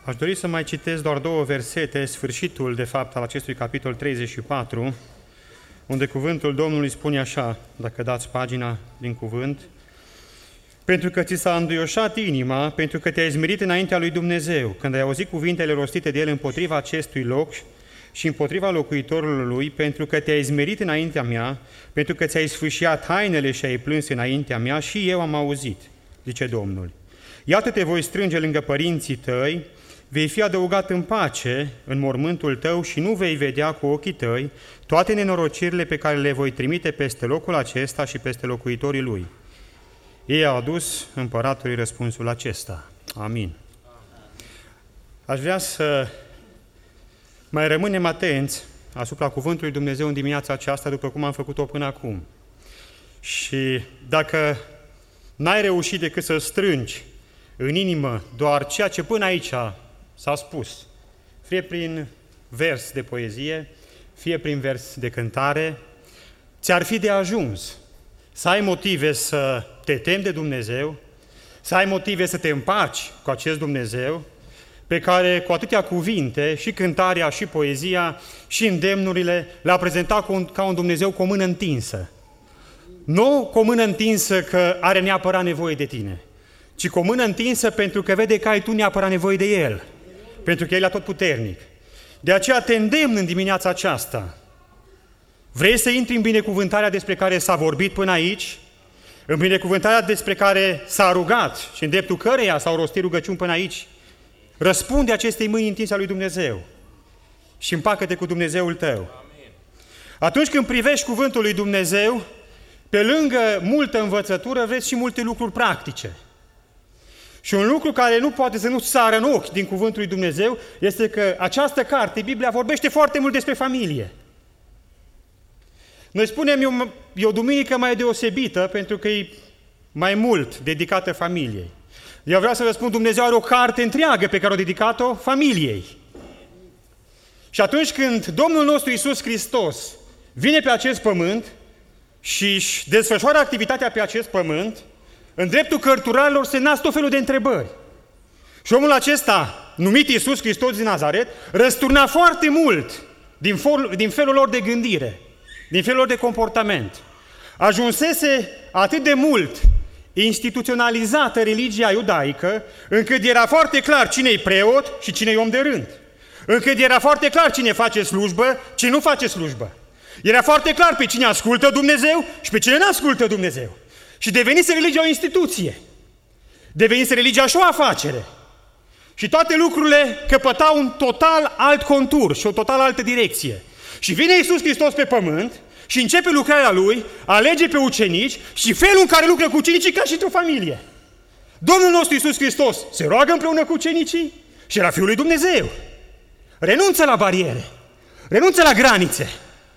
Aș dori să mai citesc doar 2 versete, sfârșitul, de fapt, al acestui capitol 34, unde cuvântul Domnului spune așa, dacă dați pagina din cuvânt: pentru că ți s-a înduioșat inima, pentru că te-ai smerit înaintea lui Dumnezeu, când ai auzit cuvintele rostite de El împotriva acestui loc și împotriva locuitorilor lui, pentru că te-ai smerit înaintea mea, pentru că ți-ai sfâșiat hainele și ai plâns înaintea mea, și eu am auzit, zice Domnul. Iată te voi strânge lângă părinții tăi, vei fi adăugat în pace în mormântul tău și nu vei vedea cu ochii tăi toate nenorocirile pe care le voi trimite peste locul acesta și peste locuitorii lui. Ei au adus împăratului răspunsul acesta. Amin. Aș vrea să mai rămânem atenți asupra cuvântului Dumnezeu în dimineața aceasta, după cum am făcut-o până acum. Și dacă n-ai reușit decât să strângi în inimă doar ceea ce până aici s-a spus, fie prin vers de poezie, fie prin vers de cântare, ți-ar fi de ajuns să ai motive să te temi de Dumnezeu, să ai motive să te împaci cu acest Dumnezeu, pe care cu atâtea cuvinte, și cântarea, și poezia, și îndemnurile, le-a prezentat ca un Dumnezeu cu o mână întinsă. Nu cu o mână întinsă că are neapărat nevoie de tine, ci cu o mână întinsă pentru că vede că ai tu neapărat nevoie de El, pentru că El e atotputernic. De aceea te îndemn în dimineața aceasta. Vrei să intri în binecuvântarea despre care s-a vorbit până aici, în binecuvântarea despre care s-a rugat și în dreptul căreia s-au rostit rugăciuni până aici? Răspunde acestei mâini întinse a lui Dumnezeu și împacă-te cu Dumnezeul tău. Amin. Atunci când privești cuvântul lui Dumnezeu, pe lângă multă învățătură, vezi și multe lucruri practice. Și un lucru care nu poate să nu sară în ochi din cuvântul lui Dumnezeu este că această carte, Biblia, vorbește foarte mult despre familie. Noi spunem, e o duminică mai deosebită pentru că e mai mult dedicată familiei. Eu vreau să vă spun, Dumnezeu are o carte întreagă pe care a dedicat-o familiei. Și atunci când Domnul nostru Iisus Hristos vine pe acest pământ și își desfășoară activitatea pe acest pământ, în dreptul cărturarilor se nasc tot felul de întrebări. Și omul acesta, numit Iisus Hristos din Nazaret, răsturna foarte mult din felul lor de gândire, din felul lor de comportament. Ajunsese atât de mult instituționalizată religia iudaică, încât era foarte clar cine-i preot și cine-i om de rând. Încât era foarte clar cine face slujbă, cine nu face slujbă. Era foarte clar pe cine ascultă Dumnezeu și pe cine nu ascultă Dumnezeu. Și devenise religia o instituție. Devenise religia și o afacere. Și toate lucrurile căpătau un total alt contur și o total altă direcție. Și vine Iisus Hristos pe pământ și începe lucrarea Lui, alege pe ucenici și felul în care lucră cu ucenicii ca și într-o familie. Domnul nostru Iisus Hristos se roagă împreună cu ucenicii și era Fiul lui Dumnezeu. Renunță la bariere, renunță la granițe.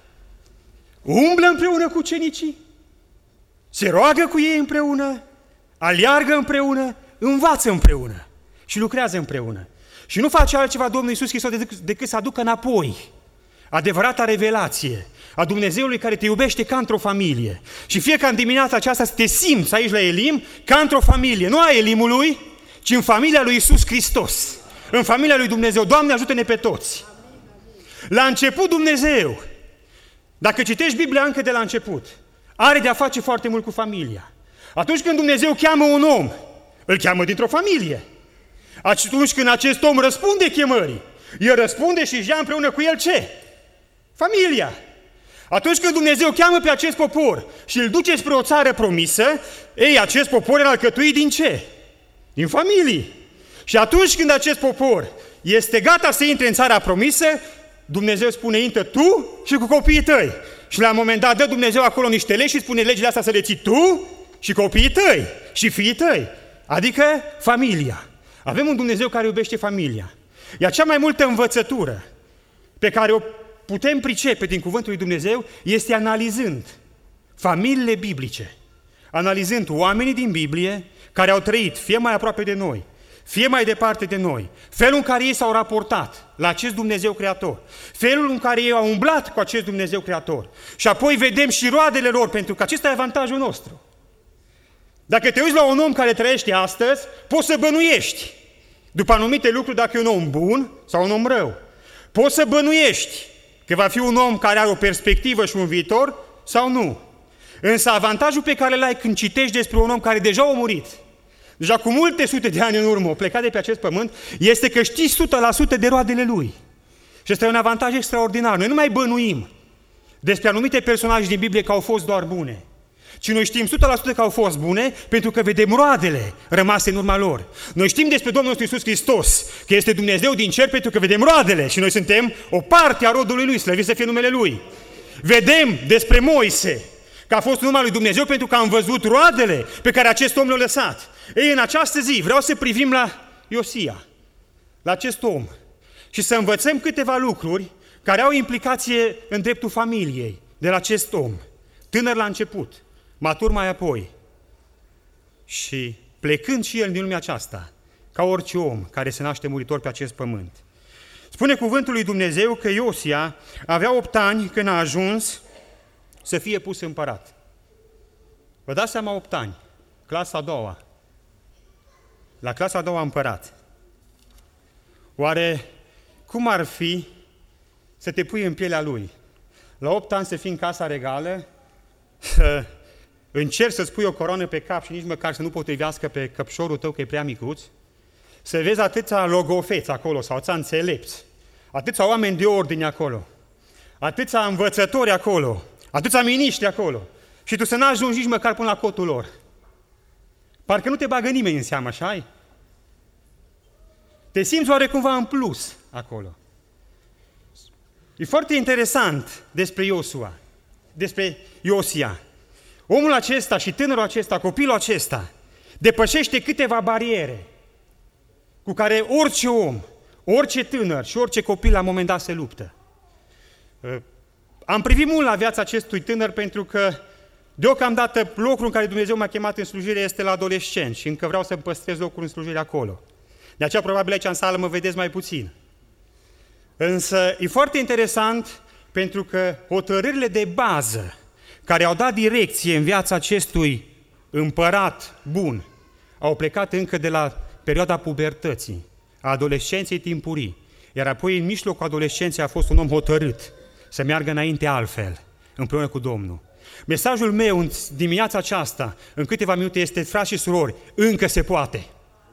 Umblă împreună cu ucenicii, se roagă cu ei împreună, aleargă împreună, învață împreună și lucrează împreună. Și nu face altceva Domnul Iisus Hristos decât să aducă înapoi adevărata revelație a Dumnezeului care te iubește ca într-o familie. Și fie ca în dimineața aceasta să te simți aici la Elim ca într-o familie, nu a Elimului, ci în familia lui Iisus Hristos, în familia lui Dumnezeu. Doamne, ajută-ne pe toți! La început Dumnezeu, dacă citești Biblia încă de la început, are de-a face foarte mult cu familia. Atunci când Dumnezeu cheamă un om, îl cheamă dintr-o familie. Atunci când acest om răspunde chemării, el răspunde și își ia împreună cu el ce? Familia. Atunci când Dumnezeu cheamă pe acest popor și îl duce spre o țară promisă, acest popor era alcătuit din ce? Din familii. Și atunci când acest popor este gata să intre în țara promisă, Dumnezeu spune, intră tu și cu copiii tăi. Și la un moment dat dă Dumnezeu acolo niște legi și spune, legile astea să le ții tu și copiii tăi și fiii tăi. Adică familia. Avem un Dumnezeu care iubește familia. Iar cea mai multă învățătură pe care o putem pricepe din cuvântul lui Dumnezeu este analizând familiile biblice, analizând oamenii din Biblie care au trăit fie mai aproape de noi, fie mai departe de noi, felul în care ei s-au raportat la acest Dumnezeu Creator, felul în care ei au umblat cu acest Dumnezeu Creator și apoi vedem și roadele lor, pentru că acesta e avantajul nostru. Dacă te uiți la un om care trăiește astăzi, poți să bănuiești după anumite lucruri dacă e un om bun sau un om rău. Poți să bănuiești că va fi un om care are o perspectivă și un viitor sau nu. Însă avantajul pe care îl ai când citești despre un om care deja a murit, deja cu multe sute de ani în urmă, a plecat de pe acest pământ, este că știi 100% de roadele lui. Și ăsta e un avantaj extraordinar. Noi nu mai bănuim despre anumite personaje din Biblie că au fost doar bune, ci noi știm 100% că au fost bune pentru că vedem roadele rămase în urma lor. Noi știm despre Domnul nostru Iisus Hristos că este Dumnezeu din cer pentru că vedem roadele și noi suntem o parte a rodului Lui, slăvit să fie numele Lui. Vedem despre Moise că a fost în urma lui Dumnezeu pentru că am văzut roadele pe care acest om le-a lăsat. Ei, în această zi vreau să privim la Iosia, la acest om și să învățăm câteva lucruri care au implicație în dreptul familiei de la acest om, tânăr la început, matur mai apoi și plecând și el din lumea aceasta, ca orice om care se naște muritor pe acest pământ. Spune cuvântul lui Dumnezeu că Iosia avea 8 ani când a ajuns să fie pus împărat. Vă dați seama, 8 ani, clasa a doua. La clasa a doua împărat. Oare cum ar fi să te pui în pielea lui? La 8 ani să fii în casa regală, să încerci să-ți pui o coroană pe cap și nici măcar să nu potrivească pe căpșorul tău că e prea micuț, să vezi atâția logofeți acolo sau atâția înțelepți, atâția oameni de ordine acolo, atâția învățători acolo, atâția miniștri acolo și tu să n-ajungi nici măcar până la cotul lor. Parcă nu te bagă nimeni în seamă, așa-i? Te simți oarecumva în plus acolo. E foarte interesant despre Iosia. Omul acesta și tânărul acesta, copilul acesta, depășește câteva bariere cu care orice om, orice tânăr și orice copil la un moment dat se luptă. Am privit mult la viața acestui tânăr pentru că deocamdată locul în care Dumnezeu m-a chemat în slujire este la adolescent și încă vreau să-mi păstrez locul în slujire acolo. De aceea probabil aici în sală mă vedeți mai puțin. Însă e foarte interesant pentru că hotărârile de bază care au dat direcție în viața acestui împărat bun au plecat încă de la perioada pubertății, a adolescenței timpurii, iar apoi în mijlocul adolescenței a fost un om hotărât să meargă înainte altfel, împreună cu Domnul. Mesajul meu în dimineața aceasta, în câteva minute, este: frați și surori, încă se poate.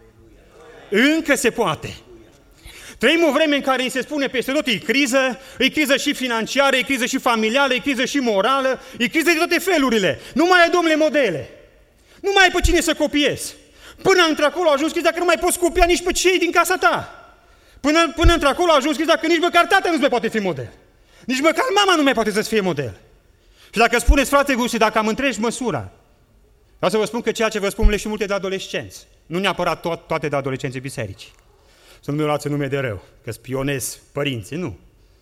Încă se poate. Trăim o vreme în care îi se spune peste tot, e criză și financiară, e criză și familială, e criză și morală, e criză de toate felurile. Nu mai ai, domnule, modele. Nu mai ai pe cine să copiezi. Până într-acolo a ajuns criza că nu mai poți copia nici pe cei din casa ta. Până într-acolo a ajuns criza că nici măcar tata nu mai poate fi model. Nici măcar mama nu mai poate să-ți fie model. Și dacă spuneți, frate Gusti, dacă am întregi măsura, vreau să vă spun că ceea ce vă spun le și multe de adolescenți. Nu neapărat toate de adolescenții bisericii. Să nu mi luați nume de rău, că spionez părinții, nu.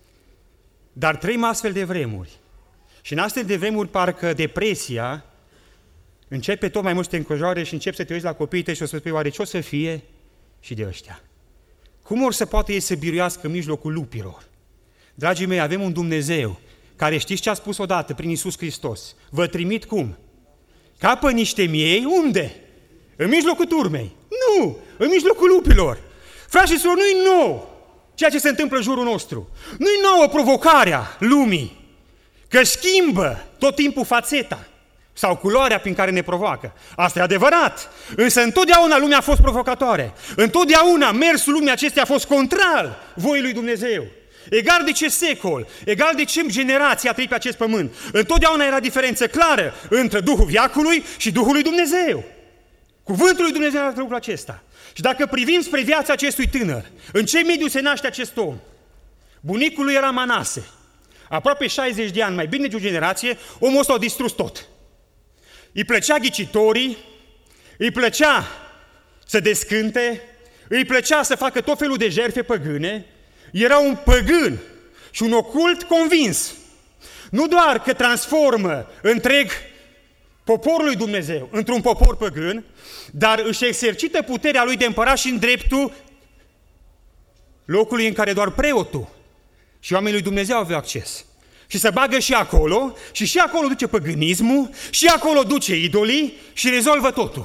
Dar trăim astfel de vremuri. Și în astfel de vremuri parcă depresia începe tot mai mult să te înconjoare și începi să te uiți la copiii tăi și o să spui, oare ce o să fie și de ăștia? Cum or să poate ei să biruiască în mijlocul lupilor? Dragii mei, avem un Dumnezeu care, știți ce a spus odată prin Iisus Hristos? Vă trimit cum? Ca pe niște miei, unde? În mijlocul turmei. Nu! În mijlocul lupilor. Frați și surori, nu-i nou ceea ce se întâmplă în jurul nostru. Nu-i nouă provocarea lumii, că schimbă tot timpul fațeta sau culoarea prin care ne provoacă. Asta e adevărat, însă întotdeauna lumea a fost provocatoare. Întotdeauna mersul lumii acesteia a fost contrar voii lui Dumnezeu. Egal de ce secol, egal de ce generație a trăit pe acest pământ, întotdeauna era diferență clară între Duhul Viacului și Duhul lui Dumnezeu. Cuvântul lui Dumnezeu era lucrul acesta. Și dacă privim spre viața acestui tânăr, în ce mediu se naște acest om? Bunicul lui era Manase. Aproape 60 de ani, mai bine de o generație, omul ăsta a distrus tot. Îi plăcea ghicitorii, îi plăcea să descânte, îi plăcea să facă tot felul de jertfe păgâne. Era un păgân și un ocult convins. Nu doar că transformă întreg poporul lui Dumnezeu într-un popor păgân, dar își exercită puterea lui de împărat și în dreptul locului în care doar preotul și oamenii lui Dumnezeu aveau acces. Și se bagă și acolo duce păgânismul, și acolo duce idolii și rezolvă totul.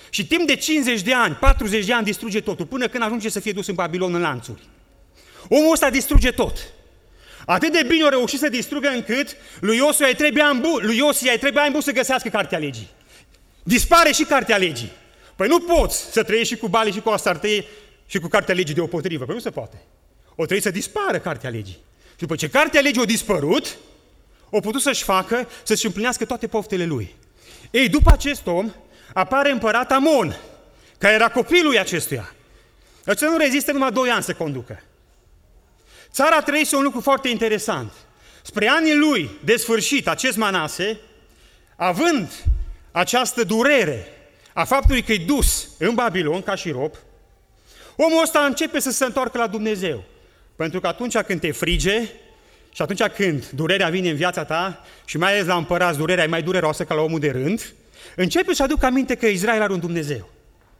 Și timp de 50 de ani, 40 de ani distruge totul, până când ajunge să fie dus în Babilon în lanțuri. Omul ăsta distruge tot. Atât de bine a reușit să distrugă încât lui Iosia îi trebuie ani buni să găsească cartea legii. Dispare și cartea legii. Păi nu poți să trăiești și cu Bali și cu Astartee și cu cartea legii deopotrivă. Păi nu se poate. O trebuie să dispară cartea legii. Și după ce cartea legii a dispărut, o putut să-și împlinească toate poftele lui. Ei, după acest om, apare împărat Amon, care era copilul lui acestuia. Ăsta nu rezistă numai 2 ani să conducă. Țara trăise un lucru foarte interesant. Spre anii lui de sfârșit, acest Manase, având această durere a faptului că e dus în Babilon ca și rob, omul ăsta începe să se întoarcă la Dumnezeu. Pentru că atunci când te frige și atunci când durerea vine în viața ta, și mai ales la împărați durerea e mai dureroasă ca la omul de rând, începe să aduc aminte că Israel are un Dumnezeu.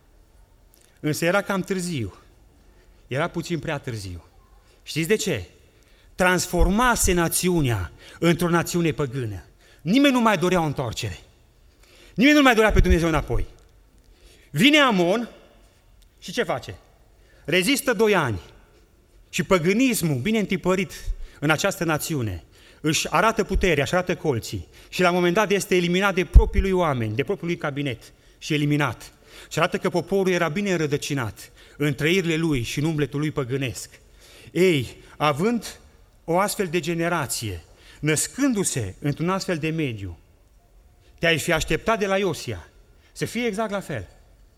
Însă era cam târziu. Era puțin prea târziu. Știți de ce? Transformase națiunea într-o națiune păgână. Nimeni nu mai dorea o întoarcere. Nimeni nu mai dorea pe Dumnezeu înapoi. Vine Amon și ce face? Rezistă 2 ani. Și păgânismul, bine întipărit în această națiune, își arată puterea, își arată colții. Și la un moment dat este eliminat de proprii lui oameni, de propriul lui cabinet și eliminat. Și arată că poporul era bine înrădăcinat în trăirile lui și în umbletul lui păgânesc. Ei, având o astfel de generație, născându-se într-un astfel de mediu, te-ai fi așteptat de la Iosia să fie exact la fel.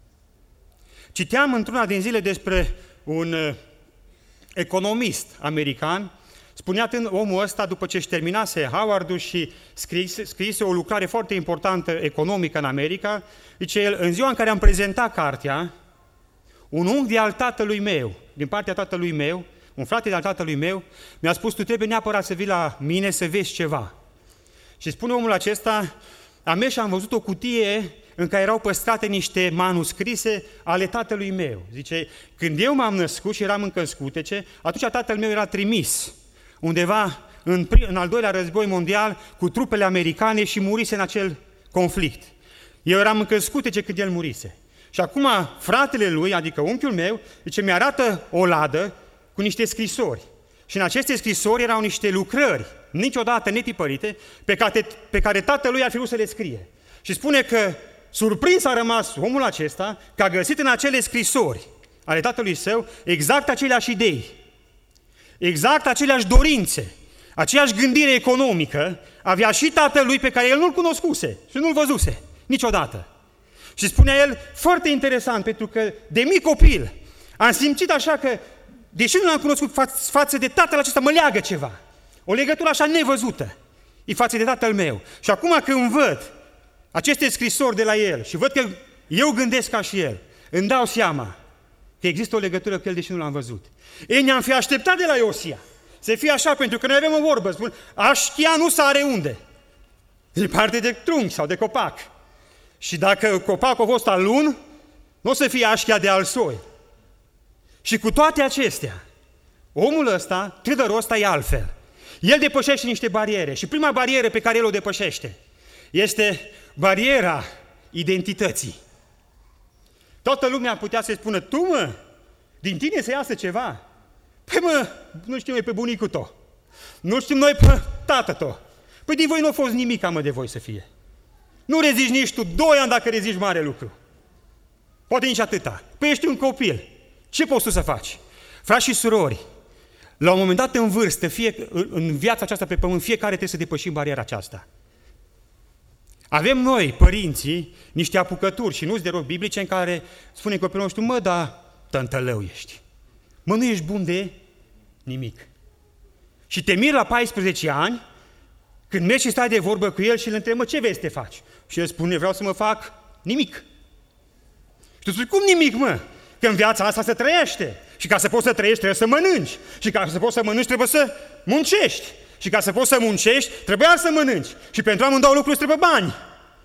Citeam într-una din zile despre un economist american, spunea omul ăsta, după ce își terminase Howard-ul și scrise o lucrare foarte importantă economică în America, zice el, în ziua în care am prezentat cartea, un unghi al tatălui meu, din partea tatălui meu, un frate de-al tatălui meu, mi-a spus, tu trebuie neapărat să vii la mine să vezi ceva. Și spune omul acesta, am mers și am văzut o cutie în care erau păstrate niște manuscrise ale tatălui meu. Zice, când eu m-am născut și eram încă în scutece, atunci tatăl meu era trimis undeva în al 2-lea război mondial cu trupele americane și murise în acel conflict. Eu eram încă în scutece când el murise. Și acum fratele lui, adică unchiul meu, zice, mi-arată o ladă cu niște scrisori. Și în aceste scrisori erau niște lucrări, niciodată netipărite, pe care tatălui ar fi vrut să le scrie. Și spune că surprins a rămas omul acesta că a găsit în acele scrisori ale tatălui său exact aceleași idei, exact aceleași dorințe, aceeași gândire economică avea și tatălui pe care el nu-l cunoscuse și nu-l văzuse niciodată. Și spunea el, foarte interesant, pentru că de mic copil am simțit așa că, deși nu l-am cunoscut față de tatăl acesta, mă leagă ceva. O legătură așa nevăzută e față de tatăl meu. Și acum când văd aceste scrisori de la el și văd că eu gândesc ca și el, îmi dau seama că există o legătură cu el, deși nu l-am văzut. Ei, ne-am fi așteptat de la Iosia să fie așa, pentru că noi avem o vorbă, spun, așchia nu sare unde? De parte de trunchi sau de copac. Și dacă copacul a fost al lun, nu o să fie așchia de al soi. Și cu toate acestea, omul ăsta, tânărul ăsta e altfel. El depășește niște bariere și prima barieră pe care el o depășește este bariera identității. Toată lumea putea să-i spună, tu mă, din tine să iasă ceva? Păi mă, nu știm noi pe bunicul tău, nu știm noi pe tată tău. Păi din voi nu a fost nimic, mă, de voi să fie. Nu rezici nici tu 2 ani dacă rezici mare lucru. Poate nici atâta. Păi ești un copil. Ce poți tu să faci? Frați și surori, la un moment dat în vârstă, în viața aceasta pe pământ, fiecare trebuie să depășim bariera aceasta. Avem noi, părinții, niște apucături și nu-ți de rog biblice în care spune copilul nostru, mă, da, tântălău ești. Mă, nu ești bun de nimic. Și te miri la 14 ani, când mergi și stai de vorbă cu el și îl întrebi, mă, ce vei să te faci? Și el spune, vreau să mă fac nimic. Și tu spui, cum nimic, mă? Că în viața asta se trăiește. Și ca să poți să trăiești, trebuie să mănânci. Și ca să poți să mănânci, trebuie să muncești. Și ca să poți să muncești, trebuia să mănânci. Și pentru amândouă lucruri trebuie bani.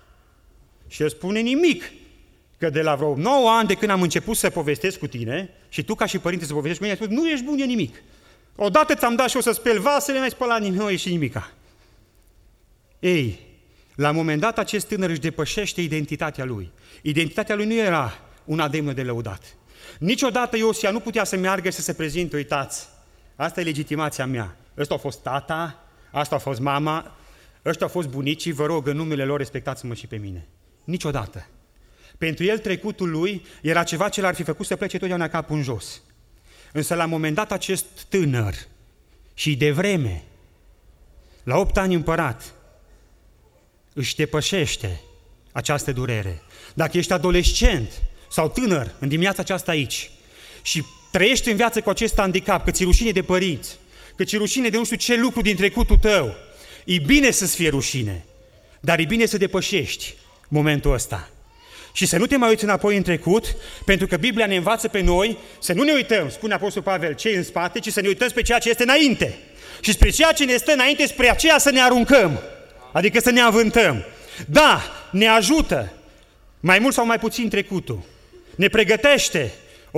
Și el spune nimic. Că de la vreo 9 ani de când am început să povestesc cu tine, și tu ca și părinte să povestești cu mine, ai spus, nu ești bun de nimic. Odată ți-am dat și o să speli vasele, n-ai spălat nimic, nu ești nimica. Ei, La un moment dat, acest tânăr își depășește identitatea lui. Identitatea lui nu era una demnă de lăudat. Niciodată Iosia nu putea să meargă și să se prezinte, uitați, asta e legitimația mea. Ăsta a fost tata, asta a fost mama, ăștia au fost bunicii, vă rog, în numele lor respectați-mă și pe mine. Niciodată. Pentru el trecutul lui era ceva ce l-ar fi făcut să plece totdeauna capul în jos. Însă la un moment dat acest tânăr, și de vreme, la 8 ani împărat, își depășește această durere. Dacă ești adolescent sau tânăr în dimineața aceasta aici și trăiești în viață cu acest handicap, că ți-e rușine de părinți, că ți-e rușine de nu știu ce lucru din trecutul tău, e bine să-ți fie rușine, dar e bine să depășești momentul ăsta. Și să nu te mai uiți înapoi în trecut, pentru că Biblia ne învață pe noi să nu ne uităm, spune Apostolul Pavel, ce în spate, ci să ne uităm spre ceea ce este înainte. Și spre ceea ce ne stă înainte, spre aceea să ne aruncăm, adică să ne avântăm. Da, ne ajută, mai mult sau mai puțin trecutul. Ne pregătește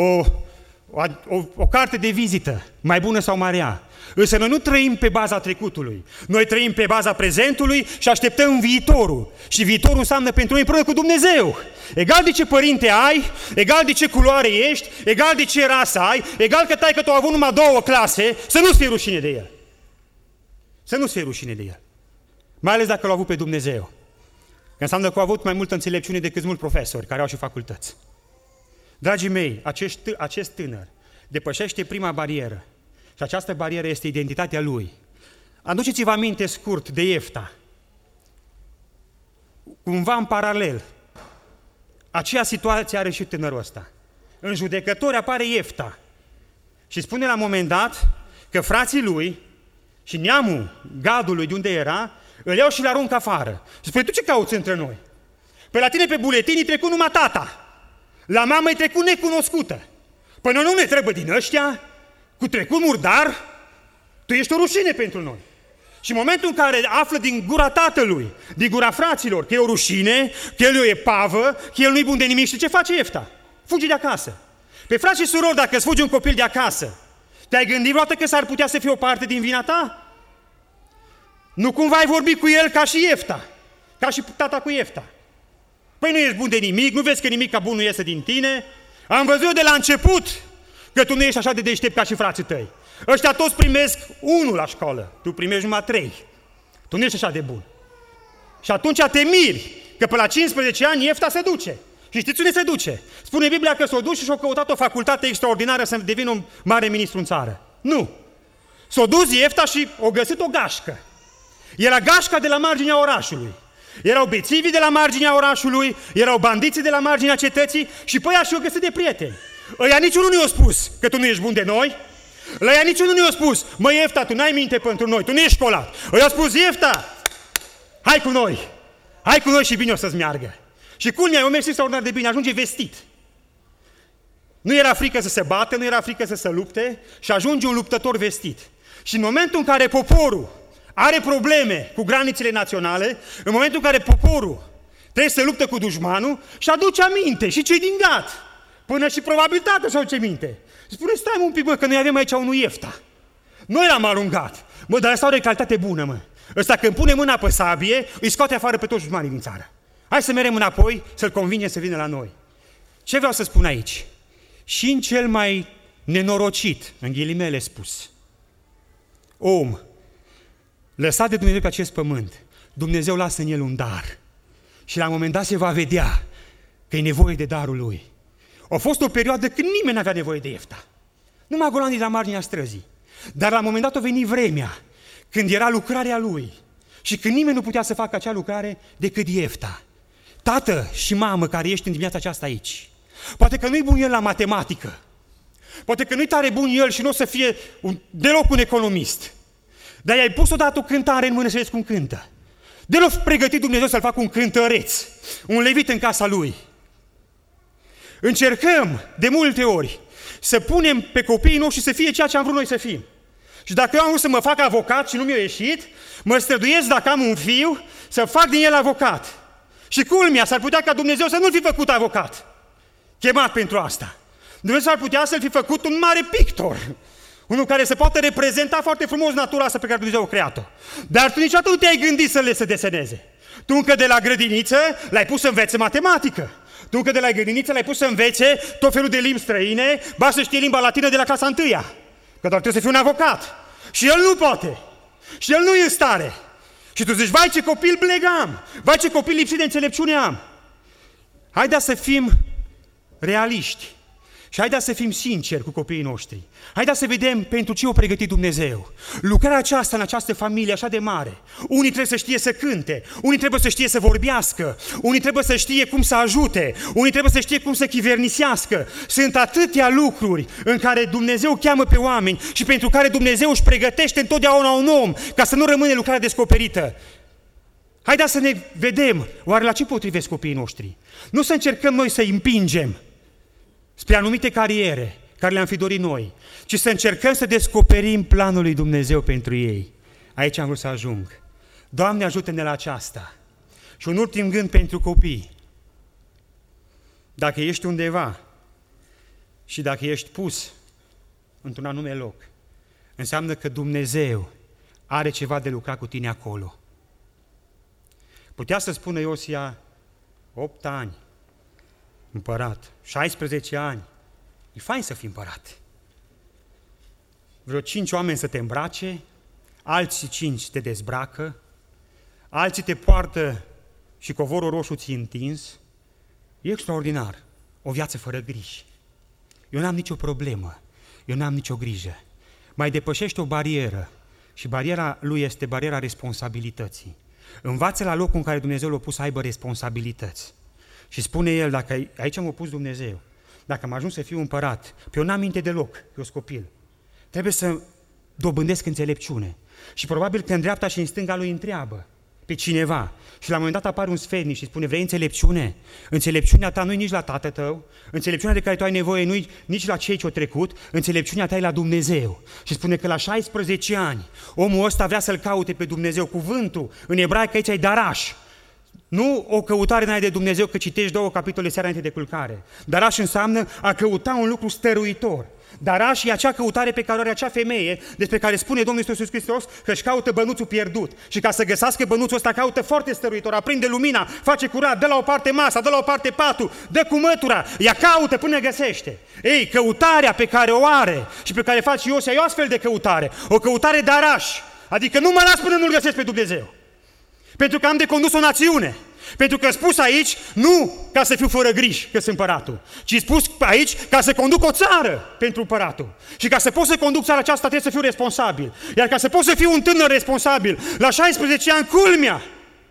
o carte de vizită, mai bună sau mai rea. Însă noi nu trăim pe baza trecutului. Noi trăim pe baza prezentului și așteptăm viitorul. Și viitorul înseamnă pentru noi împreună cu Dumnezeu. Egal de ce părinte ai, egal de ce culoare ești, egal de ce rasă ai, egal că taică-tu a avut numai 2 clase, să nu-ți fie rușine de el. Să nu-ți fie rușine de el. Mai ales dacă l-a avut pe Dumnezeu. Că înseamnă că a avut mai multă înțelepciune decât mulți profesori care au și facultăți. Dragii mei, acest tânăr depășește prima barieră. Și această barieră este identitatea lui. Aduceți-vă aminte scurt de Iefta. Cumva în paralel, aceea situație are și tânărul ăsta. În Judecători apare Iefta și spune la un moment dat că frații lui și neamul Gadului de unde era, îl iau și îl aruncă afară. Și spune, tu ce cauți între noi? Păi la tine pe buletin îi trecut numai tata. La mamă îi trecut necunoscută. Păi noi nu ne trebuie din ăștia, cu trecut murdar, tu ești o rușine pentru noi. Și în momentul în care află din gura tatălui, din gura fraților, că e o rușine, că el e o epavă, că el nu-i bun de nimic, și ce face Iefta? Fugi de acasă. Pe frați și surori, dacă îți fugi un copil de acasă, te-ai gândit vreodată că s-ar putea să fie o parte din vina ta? Nu cumva ai vorbit cu el ca și Iefta, ca și tata cu Iefta. Păi nu ești bun de nimic, nu vezi că nimic ca bun nu iese din tine? Am văzut de la început că tu nu ești așa de deștept ca și frații tăi. Ăștia toți primesc 1 la școală, tu primești numai 3. Tu nu ești așa de bun. Și atunci te miri că pe la 15 ani Iefta se duce. Și știți unde se duce? Spune Biblia că s-o duce și-a căutat o facultate extraordinară să devină un mare ministru în țară. Nu. S-a dus Iefta și a găsit o gașcă. Era gașca de la marginea orașului. Erau bețivii de la marginea orașului, erau bandiții de la marginea cetății și pe ăia și-o găsit de prieteni. Ăia niciunul nu i-a spus că tu nu ești bun de noi. Ăia niciunul nu i-a spus, măi Iefta, tu n-ai minte pentru noi, tu nu ești școlat. Ăia a spus, Iefta, hai cu noi și bine o să-ți meargă. Și culmea, eu mers extraordinar de bine, ajunge vestit. Nu era frică să se bată, nu era frică să se lupte și ajunge un luptător vestit. Și în momentul în care poporul are probleme cu granițele naționale, în momentul în care poporul trebuie să luptă cu dușmanul și aduce aminte și cei din Gat, până și probabilitatea să aduce minte. Spune, stai un pic, mă, că noi avem aici unul Iefta. Noi l-am alungat. Mă, dar ăsta are o calitate bună, mă. Ăsta când pune mâna pe sabie, îi scoate afară pe toți dușmanii din țară. Hai să mergem înapoi, să-l convingem să vină la noi. Ce vreau să spun aici? Și în cel mai nenorocit, în ghilimele spus, om lăsat de Dumnezeu pe acest pământ, Dumnezeu lasă în el un dar. Și la un moment dat se va vedea că e nevoie de darul lui. A fost o perioadă când nimeni n-avea nevoie de Iefta. Numai golanii de la marginea străzii. Dar la un moment dat a venit vremea când era lucrarea lui și când nimeni nu putea să facă acea lucrare decât Iefta. Tată și mamă care ești în dimineața aceasta aici, poate că nu-i bun el la matematică, poate că nu-i tare bun el și nu o să fie deloc un economist, dar i-ai pus odată o cântare în mână să vezi cum cântă. Deloc pregătit Dumnezeu să-l facă un cântăreț, un levit în casa lui. Încercăm de multe ori să punem pe copiii noștri să fie ceea ce am vrut noi să fim. Și dacă eu am vrut să mă fac avocat și nu mi-a ieșit, mă străduiesc dacă am un fiu să fac din el avocat. Și culmea, s-ar putea ca Dumnezeu să nu-l fi făcut avocat, chemat pentru asta. Dumnezeu s-ar putea să-l fi făcut un mare pictor, Unul care se poate reprezenta foarte frumos natura asta pe care Dumnezeu a creat-o. Dar tu niciodată nu te-ai gândit să le se deseneze. Tu încă de la grădiniță l-ai pus să învețe matematică. Tu încă de la grădiniță l-ai pus să învețe tot felul de limbi străine, ba să știe limba latină de la clasa 1-a. Că doar trebuie să fii un avocat. Și el nu poate. Și el nu e în stare. Și tu zici, vai ce copil bleg am, vai ce copil lipsit de înțelepciune am. Haideți să fim realiști și haideți să fim sinceri cu copiii noștri. Haideți să vedem pentru ce o pregătit Dumnezeu. Lucrarea aceasta în această familie așa de mare. Unii trebuie să știe să cânte, unii trebuie să știe să vorbească, unii trebuie să știe cum să ajute, unii trebuie să știe cum să chivernisească. Sunt atâtea lucruri în care Dumnezeu cheamă pe oameni și pentru care Dumnezeu își pregătește întotdeauna un om ca să nu rămâne lucrarea descoperită. Haideți să ne vedem, oare la ce potrivesc copiii noștri? Nu să încercăm noi să îi împingem spre anumite cariere care le-am fi dorit noi, ci să încercăm să descoperim planul lui Dumnezeu pentru ei. Aici am vrut să ajung. Doamne, ajută-ne la aceasta. Și un ultim gând pentru copii. Dacă ești undeva și dacă ești pus într-un anume loc, înseamnă că Dumnezeu are ceva de lucrat cu tine acolo. Putea să spună Iosia, 8 ani, împărat, 16 ani, e fain să fii împărat. Vreo 5 oameni să te îmbrace, alții 5 te dezbracă, alții te poartă și covorul roșu ți-i întins. E extraordinar, o viață fără griji. Eu n-am nicio problemă, eu n-am nicio grijă. Mai depășește o barieră și bariera lui este bariera responsabilității. Învață la locul în care Dumnezeu l-a pus să aibă responsabilități. Și spune el, dacă aici m-a pus Dumnezeu, dacă am ajuns să fiu împărat, pe eu n-am minte deloc, eu sunt copil, trebuie să dobândesc înțelepciune. Și probabil că în dreapta și în stânga lui întreabă pe cineva și la un moment dat apare un sfetnic și spune, vrei înțelepciune? Înțelepciunea ta nu-i nici la tată tău, înțelepciunea de care tu ai nevoie nu-i nici la cei ce-au trecut, înțelepciunea ta e la Dumnezeu. Și spune că la 16 ani omul ăsta vrea să-L caute pe Dumnezeu. Cuvântul în ebraică aici e daraș. Nu o căutare n-ai de Dumnezeu că citești 2 capitole seara înainte de culcare. Daraș înseamnă a căuta un lucru stăruitor. Daraș e acea căutare pe care o are acea femeie despre care spune Domnul Iisus Hristos că își caută bănuțul pierdut. Și ca să găsească bănuțul ăsta caută foarte stăruitor, aprinde lumina, face curat, dă la o parte masa, dă la o parte patul, dă cu mătura, ea caută până găsește. Ei, căutarea pe care o are și pe care face Iosia e o astfel de căutare, o căutare daraș. Adică nu mă las până nu-L găsesc pe Dumnezeu. Pentru că am de condus o națiune. Pentru că spus aici, nu ca să fiu fără griji, că sunt împăratul, ci spus aici ca să conduc o țară pentru împăratul. Și ca să pot să conduc țara aceasta trebuie să fiu responsabil. Iar ca să pot să fiu un tânăr responsabil, la 16 ani, culmea,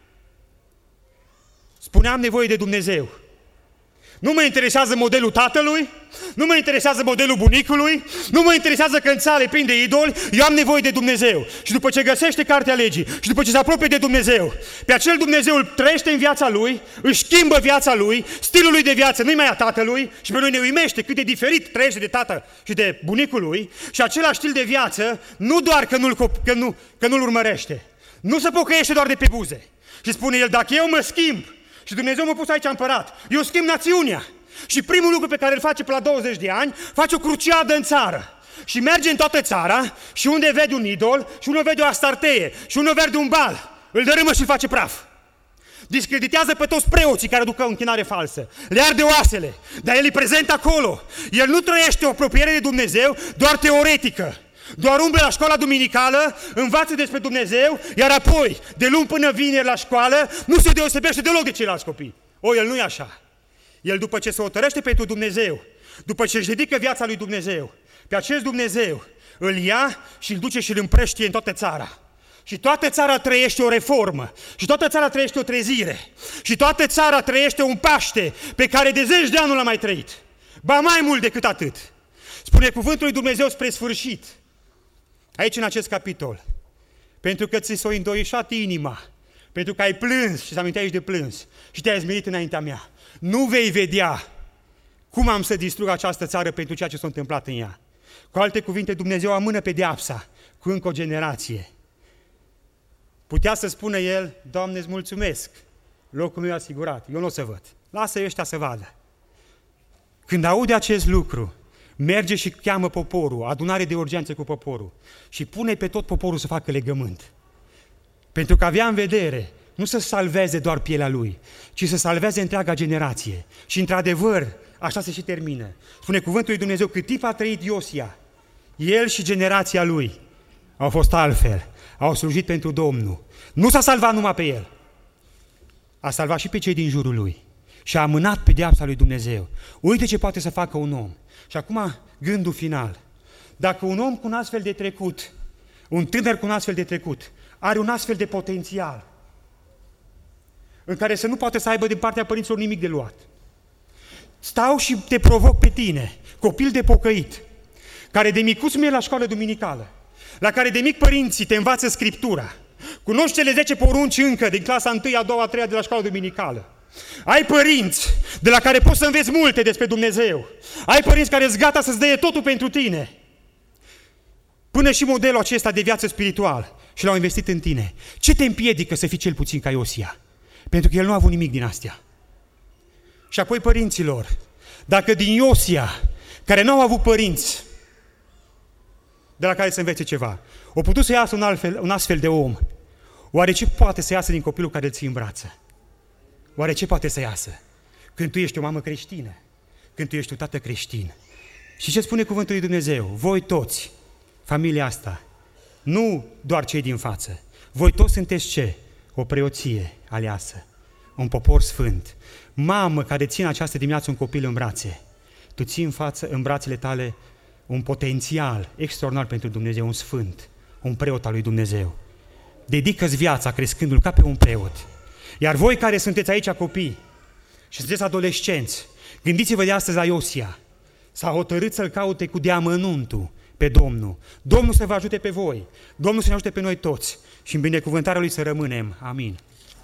spuneam, am nevoie de Dumnezeu. Nu mă interesează modelul tatălui, nu mă interesează modelul bunicului, nu mă interesează că în țară e plin de idoli, eu am nevoie de Dumnezeu. Și după ce găsește cartea legii și după ce se apropie de Dumnezeu, pe acel Dumnezeu îl trăiește în viața lui, își schimbă viața lui, stilul lui de viață nu-i mai a tatălui și pe noi ne uimește cât de diferit trăiește de tată și de bunicul lui și același stil de viață nu doar că nu-l urmărește, nu se pocăiește doar de pe buze. Și spune el, dacă eu mă schimb, și Dumnezeu m-a pus aici împărat, eu schimb națiunea. Și primul lucru pe care îl face pe la 20 de ani, face o cruciadă în țară. Și merge în toată țara și unde vede un idol, și unde vede o astarteie, și unde vede un bal, îl dărâmă și îl face praf. Discreditează pe toți preoții care duc o închinare falsă. Le arde oasele, dar el e prezent acolo. El nu trăiește o apropiere de Dumnezeu doar teoretică. Doar umblă la școala duminicală, învață despre Dumnezeu, iar apoi, de luni până vineri la școală, nu se deosebește deloc de ceilalți copii. El nu e așa. El după ce se hotărăște pentru Dumnezeu, după ce își dedică viața lui Dumnezeu, pe acest Dumnezeu îl ia și îl duce și îl împrăștie în toată țara. Și toată țara trăiește o reformă, și toată țara trăiește o trezire, și toată țara trăiește un Paște pe care de 10 de ani nu l-a mai trăit. Ba mai mult decât atât. Spune cuvântul lui Dumnezeu spre sfârșit, aici în acest capitol, pentru că ți s-a îndoișat inima, pentru că ai plâns și s-a aici de plâns și te-ai zmerit înaintea mea. Nu vei vedea cum am să distrug această țară pentru ceea ce s-a întâmplat în ea. Cu alte cuvinte, Dumnezeu amână pedeapsa cu încă o generație. Putea să spună el, Doamne, îți mulțumesc, locul meu e asigurat, eu nu o să văd. Lasă ăștia să vadă. Când aude acest lucru, merge și cheamă poporul, adunare de urgență cu poporul și pune pe tot poporul să facă legământ. Pentru că avea în vedere nu să salveze doar pielea lui, ci să salveze întreaga generație. Și într-adevăr, așa se și termină. Spune cuvântul lui Dumnezeu, cât timp a trăit Iosia, el și generația lui au fost altfel, au slujit pentru Domnul. Nu s-a salvat numai pe el, a salvat și pe cei din jurul lui și a amânat pedeapsa lui Dumnezeu. Uite ce poate să facă un om. Și acum gândul final. Dacă un om cu un astfel de trecut, un tânăr cu un astfel de trecut, are un astfel de potențial, în care să nu poate să aibă din partea părinților nimic de luat. Stau și te provoc pe tine, copil de pocăit, care de micuț mergi la școală duminicală, la care de mic părinții te învață Scriptura, cunoști cele 10 porunci încă din clasa 1, a 2, a 3 de la școală duminicală, ai părinți de la care poți să înveți multe despre Dumnezeu, ai părinți care sunt gata să-ți dea totul pentru tine, până și modelul acesta de viață spiritual și l-au investit în tine. Ce te împiedică să fii cel puțin ca Iosia? Pentru că el nu a avut nimic din astea. Și apoi părinților, dacă din Iosia, care nu au avut părinți de la care să învețe ceva, o putut să iasă un astfel de om, oare ce poate să iasă din copilul care îl ții în brață? Oare ce poate să iasă? Când tu ești o mamă creștină, când tu ești un tată creștin. Și ce spune cuvântul lui Dumnezeu? Voi toți, familia asta, nu doar cei din față, voi toți sunteți ce? O preoție aleasă, un popor sfânt. Mamă care ține această dimineață un copil în brațe, tu ții în brațele tale un potențial extraordinar pentru Dumnezeu, un sfânt, un preot al lui Dumnezeu. Dedică-ți viața crescându-l ca pe un preot. Iar voi care sunteți aici copii și sunteți adolescenți, gândiți-vă de astăzi la Iosia. S-a hotărât să-l caute cu deamănuntul pe Domnul. Domnul să vă ajute pe voi, Domnul să ne ajute pe noi toți și în binecuvântarea lui să rămânem. Amin.